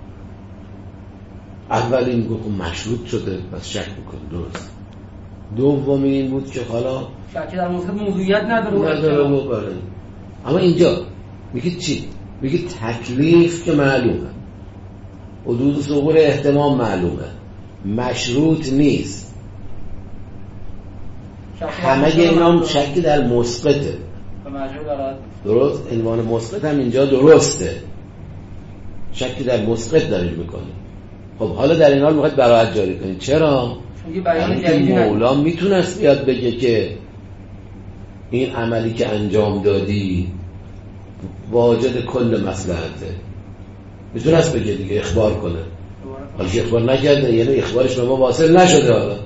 Speaker 1: اولی میگه خب مشروط شده پس شک میکنه، درست. دومی این بود که حالا
Speaker 2: شکی در موضوعیت نداره
Speaker 1: بکنه. اما اینجا میگه چی؟ میگه تکلیف که معلومه، حدود ظهور احتمام معلومه، مشروط نیست. همه اینا شکی در مثبته، درست. عنوان مثبت هم اینجا درسته، شکی در مثبت دارید میکنه. خب حالا در این حال میخواید براءت جاری کنید. چرا؟ این مولا میتونست بیاد بگه که این عملی که انجام دادی واجد کل مصلحته، میتونست بگه دیگه، اخبار کنه. حالا که اخبار نکرده یعنی اخبارش به ما واصل نشده. حالا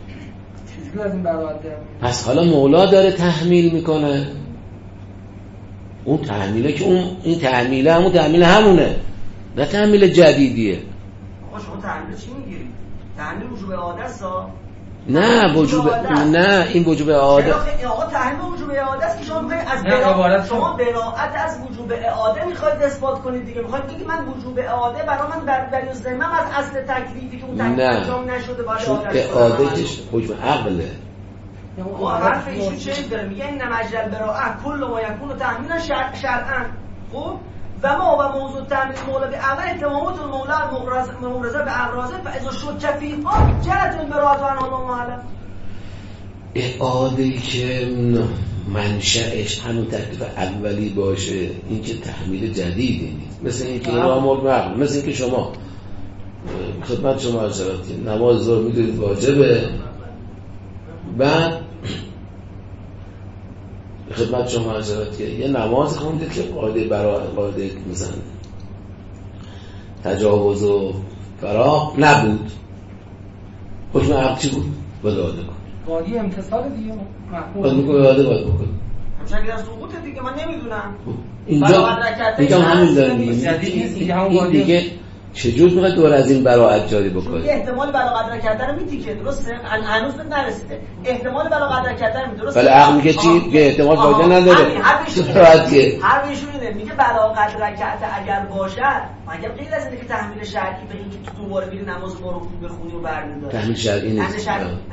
Speaker 1: پس حالا مولا داره تحمیل میکنه. اون تحمیله که این تحمیله همون تحمیل همونه، نه تحمیل جدیدیه.
Speaker 3: شما تحمیل چی میگیرید؟ تحمیل وجوب اعاده است؟
Speaker 1: نه وجوب، نه این وجوب اعاده.
Speaker 3: آقا تحمیل وجوب اعاده است که شما میخواید از براءت، شما براءت از وجوب اعاده میخواید اثبات کنید دیگه. میخواید بگید من وجوب اعاده برای من در ذمم از اصل تکلیفی که اون تکلیف انجام نشده باید
Speaker 1: اعاده که حکم عقله.
Speaker 3: ما حرف ایشون چه داره؟ میگه این نمجل براءت کل ما یکون تحمیلا شرعا. خب و ما و موضوع تحمیل مولا به عقل احتمامات مولا مورزه به اغرازه و ازا شد کفیها جرتون براءت و انحال محله.
Speaker 1: اعاده‌ای که منشأش همون تکلیف اولی باشه، این که تحمیل جدیدی نیست. مثل این که مثل این که شما خدمت شما عرض کردم نماز ظهر میدونید واجبه، بعد خدمت شما عرض کردم یه نماز خوندید که قاعده مثلا تجاوز و فراق نبود، حکم عقل چی بود؟ باید اعاده کن.
Speaker 2: قاضی امتصال دیگه
Speaker 1: باید بکنی، اعاده باید بکنی.
Speaker 3: همچنین که در سقوط دیگه من نمیدونم.
Speaker 1: اینجا همین داره دیگه چجور میخواد دوباره از این براءت جاری بکنه؟
Speaker 3: احتمال بلاغت کردن رو میدی که درسته؟ هنوز نرسیده. احتمال بلاغت کردن می درسته؟
Speaker 1: ولی عقل میگه چی؟ که احتمال فایده نداره.
Speaker 3: هر ایشون اینه میگه بلاغت رکعت اگر باشد، مگر غیر از اینه که تحمیل شرعی به اینکه تو دوباره میری نماز با رکوع بخونی و برمی‌داری.
Speaker 1: تحمیل شرعی نیست.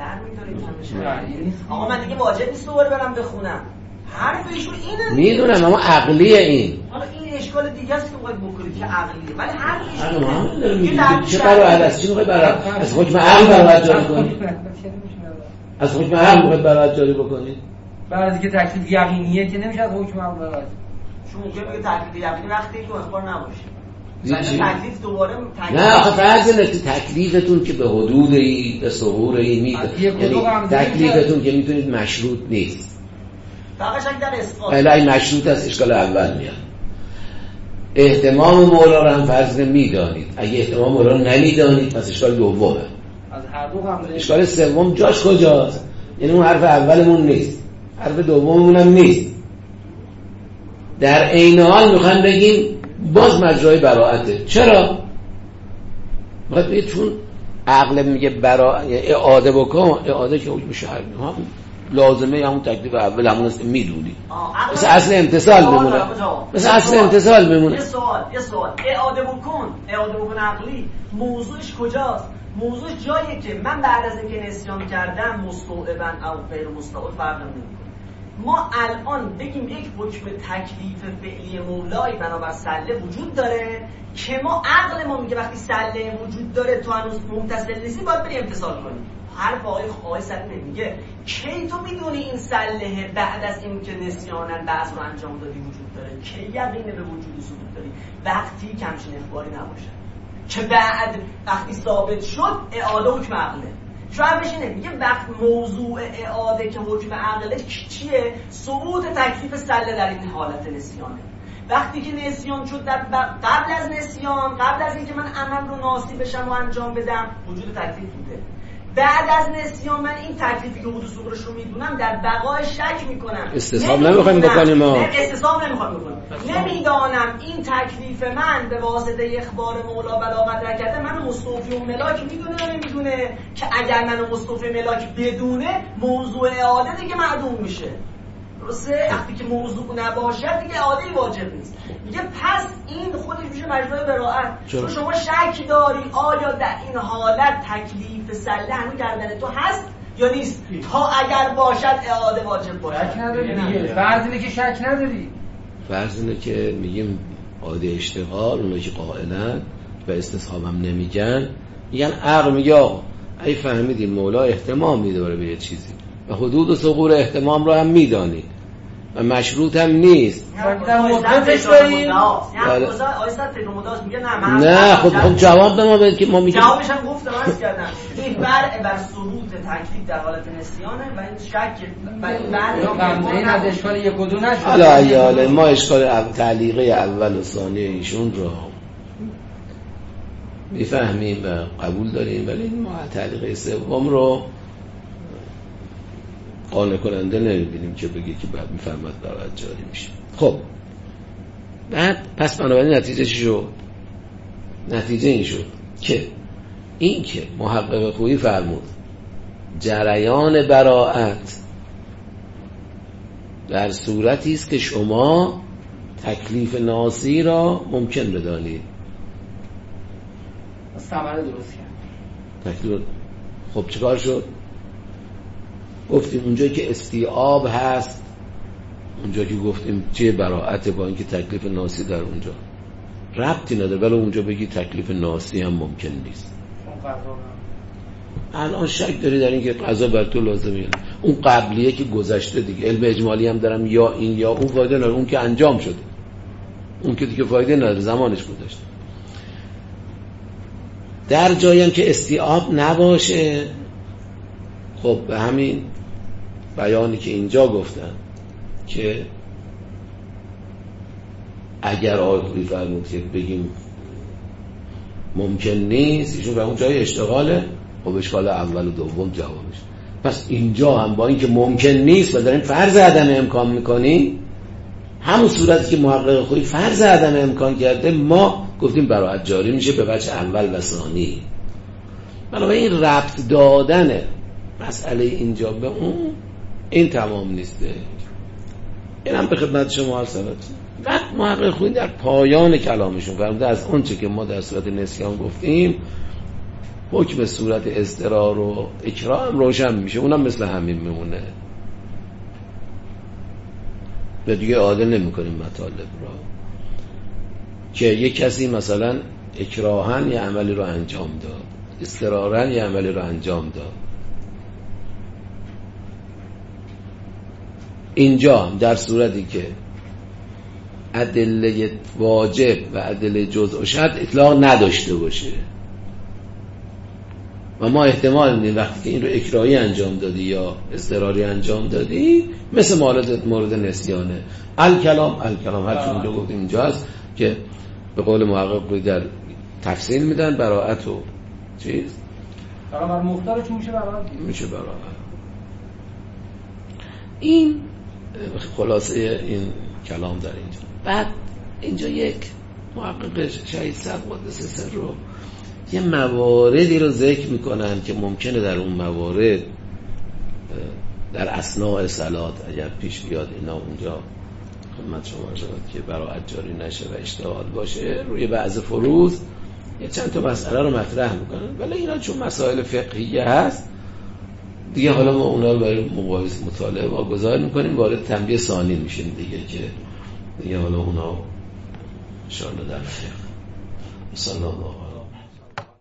Speaker 3: آقا من دیگه واجب نیست دوباره برم بخونم. حرف ایشون اینه.
Speaker 1: میدونم اما عقلیه این.
Speaker 3: حالا این اشکال دیگه است که باید بکنید که عقلیه. ولی حرف
Speaker 1: ایشون چه براءت است؟ چی میخوای براءت؟ از حکم عقل براءت جاری کنید؟ از حکم عقل میخوای براءت جاری بکنید؟
Speaker 2: بعد از اینکه تکلیف یقینیه که نمیشه از حکم عقل براءت.
Speaker 3: شما میگه تکلیف یقینی وقتی که اخبار نباشه. تکلیف دوباره
Speaker 1: نه آخه فرض اینه که تکلیفتون که به حدود ای به ظهور ای میاد، یعنی تکلیفتون که میتونید مشروط نیست.
Speaker 3: فقط شک در اسقاط.
Speaker 1: این مشروط است، اشکال اول میاد. احتمام مولا رو هم فرض میدانید. اگه احتمام مولا رو نمیدانید پس اشکال دومه.
Speaker 2: از هر دو هم
Speaker 1: اشکال سوم جاش کجاست؟ یعنی اون حرف اولمون نیست، حرف دوممون هم نیست. در عین حال میخوام بگیم باز مجرای براءته. چرا؟ باید چون عقل میگه اعاده بکن، اعاده که حکم شرعی هم لازمه همون تکلیف اول همون است میدونی، مثل اصل امتثال میمونه، مثل اصل امتثال میمونه.
Speaker 3: یه سوال اعاده بکن عقلی موضوعش کجاست؟ موضوع جاییه که من بعد از اینکه نسیان کردم مستوعبن او غیر مستوعب فرق نمیکنه. ما الان بگیم یک حکم تکلیف فعلی مولایی بنابر سله وجود داره که ما عقل ما میگه وقتی سله وجود داره تو هنوز ممتثل نیستی باید بری امتثال کنی. حرف آقای سله میگه کی تو میدونی این سله بعد از این که نسیانن بعض رو انجام دادی وجود داره، کی یقینه به وجود ثبوت داری؟ وقتی کمچین اخباری نباشه که بعد وقتی ثابت شد اعاده حکم عقله. شاید بشینه میگه وقت موضوع اعاده که حکم عقله چیه؟ ثبوت تکلیف سله در این حالت نسیانه. وقتی که نسیان شد در قبل از نسیان، قبل از اینکه من عمل رو ناصی بشم و انجام بدم وجود تکلیف بوده. بعد از نسیان من این تکلیفی که حدوث صغرش رو میدونم در بقای شک میکنم.
Speaker 1: استصحاب نمیخوایم بکنیم ما.
Speaker 3: استصحاب نمیخوایم بکنیم. نمیدانم این تکلیف من به واسطه اخبار مولا بلاغت کرده منو مستوفی و ملاک میدونه یا نمیدونه که اگر منو مستوفی ملاک بدونه موضوع اعاده دیگه معدوم میشه. درسته؟ وقتی که موضوع نباشه دیگه اعاده واجب نیست. میگه پس این خودش میشه مجرای براءت. چون شما شک داری آیا در این حالت تکلیف سله هنوز گردن تو هست یا نیست؟ تا اگر باشد اعاده واجب باشه.
Speaker 2: شک نداری دیگه. فرض اینه که شک نداری.
Speaker 1: فرض اینه که میگیم عاده اشتغال، اونایی که قائلن و استصحاب هم نمیگن میگن عقل میگه آقا ای فهمیدیم مولا اهتمام میداره به یه چیزی و حدود و ثغور اهتمام رو هم میدانی و مشروط هم نیست.
Speaker 2: در مدتش داریم
Speaker 1: نه خب جواب به ما بده که ما میگیم
Speaker 3: جوابش هم گفتم عرض کردم این بر ثبوت تکلیف در حالت نسیانه و این شک
Speaker 2: این از اشکال یک و دو نشد.
Speaker 1: حالا ما اشکال تعلیقه اول و ثانیه ایشون رو میفهمیم و قبول داریم، ولی ما تعلیقه سوم رو قانع کننده نمیبینیم که بگه که بعد میفهمد براءت جاری میشه. خب بعد پس بنابراین نتیجه چی شد؟ نتیجه این شد که این که محقق خویی فرمود جریان براءت در صورتی است که شما تکلیف ناسی را ممکن بدانید.
Speaker 2: ثمره درست کرد.
Speaker 1: تکلیف خب چیکار شد؟ گفتیم اونجایی که استیعاب هست، اونجا که گفتیم چیه براءت با اینکه تکلیف ناسی در اونجا ربطی نداره، ولی اونجا بگی تکلیف ناسی هم ممکن نیست. الان شک داری در اینکه قضا بر تو لازمه، اون قبلیه که گذشته دیگه، علم اجمالی هم دارم یا این یا اون فایده نداره، اون که انجام شده، اون که دیگه فایده نداره، زمانش گذشته. در جایی هم که استیعاب نباشه، خب به همین بیانی که اینجا گفتن که اگر آقای خویی فرمود که بگیم ممکن نیست، ایشون به اون جای اشتغاله، خب اشکال اول و دوم جوابش. پس اینجا هم با اینکه ممکن نیست و داریم فرض عدم امکان میکنیم، همون صورتی که محقق خویی فرض عدم امکان کرده، ما گفتیم براءت جاری میشه به وجه اول و ثانی. بنابراین این ربط دادن مسئله اینجا به اون این تمام نیسته. اینم به خدمت شما عرض شود. بعد محقق خویی در پایان کلامشون فرموده از اون چه که ما در صورت نسیان گفتیم حکم صورت اضطرار و اکراه هم روشن میشه، اونم مثل همین میمونه و دیگه عادل نمی کنیم مطالب را که یک کسی مثلا اکراهن یه عملی رو انجام داد، اضطرارن یه عملی رو انجام داد. اینجا در صورتی که ادله واجب و ادله جزء و شرط اطلاق نداشته باشه و ما احتمال میدیم وقتی که این رو اکراهی انجام دادی یا اضطراری انجام دادی مثل مورد نسیانه. الکلام هرچون اونجا گفتیم اینجا هست که به قول محقق در تفصیل میدن براءت و چیز
Speaker 2: برای مختار چون میشه براءت.
Speaker 1: این خلاصه این کلام در اینجا. بعد اینجا یک محقق شهید صدر قدس سر رو یه مواردی رو ذکر میکنن که ممکنه در اون موارد در اثناء صلات اگر پیش بیاد اینا اونجا خدمت شما شد که براعت جاری نشه و اشتغال باشه، روی بعض فروض یه چند تا مسئله رو مطرح میکنن، ولی اینا چون مسائل فقهیه هست دیگه حالا ما اونا رو برای مباحث مطالعه واگذار میکنیم، وارد تنبیه ثانی میشیم دیگه که دیگه حالا اونا ان شاء الله در فقه. صلی الله